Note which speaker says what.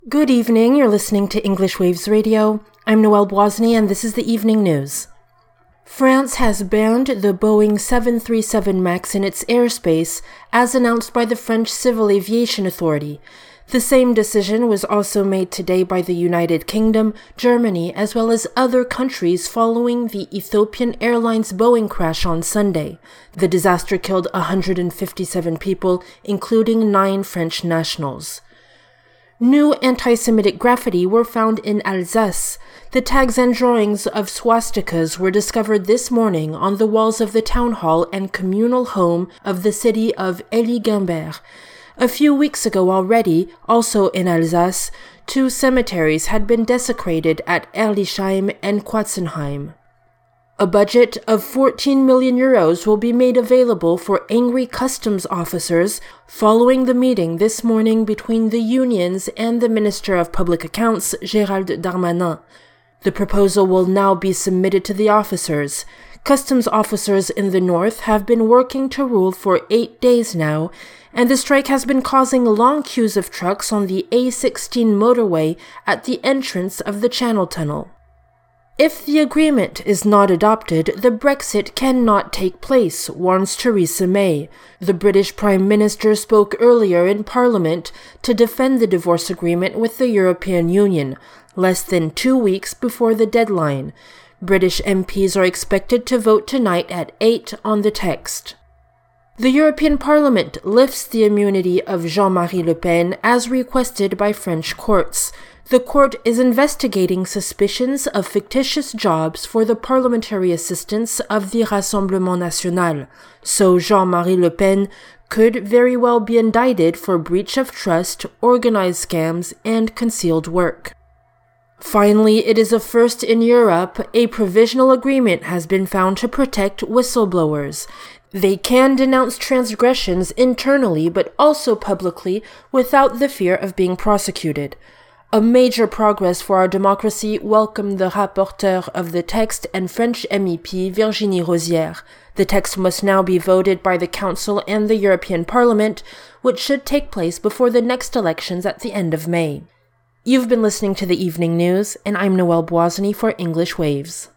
Speaker 1: Good evening, you're listening to English Waves Radio. I'm Noelle Boisny and this is the evening news. France has banned the Boeing 737 MAX in its airspace, as announced by the French Civil Aviation Authority. The same decision was also made today by the United Kingdom, Germany, as well as other countries following the Ethiopian Airlines Boeing crash on Sunday. The disaster killed 157 people, including 9 French nationals. New anti-Semitic graffiti were found in Alsace. The tags and drawings of swastikas were discovered this morning on the walls of the town hall and communal home of the city of Élie-Guimbert. A few weeks ago already, also in Alsace, 2 cemeteries had been desecrated at Erlisheim and Quatzenheim. A budget of 14 million euros will be made available for angry customs officers following the meeting this morning between the unions and the Minister of Public Accounts, Gérald Darmanin. The proposal will now be submitted to the officers. Customs officers in the north have been working to rule for 8 days now, and the strike has been causing long queues of trucks on the A16 motorway at the entrance of the Channel Tunnel. If the agreement is not adopted, the Brexit cannot take place, warns Theresa May. The British Prime Minister spoke earlier in Parliament to defend the divorce agreement with the European Union, less than 2 weeks before the deadline. British MPs are expected to vote tonight at 8 on the text. The European Parliament lifts the immunity of Jean-Marie Le Pen as requested by French courts. The court is investigating suspicions of fictitious jobs for the parliamentary assistants of the Rassemblement National, so Jean-Marie Le Pen could very well be indicted for breach of trust, organized scams, and concealed work. Finally, it is a first in Europe. A provisional agreement has been found to protect whistleblowers. They can denounce transgressions internally but also publicly without the fear of being prosecuted. A major progress for our democracy, welcomed the rapporteur of the text and French MEP Virginie Rosière. The text must now be voted by the Council and the European Parliament, which should take place before the next elections at the end of May. You've been listening to the evening news, and I'm Noelle Boisny for English Waves.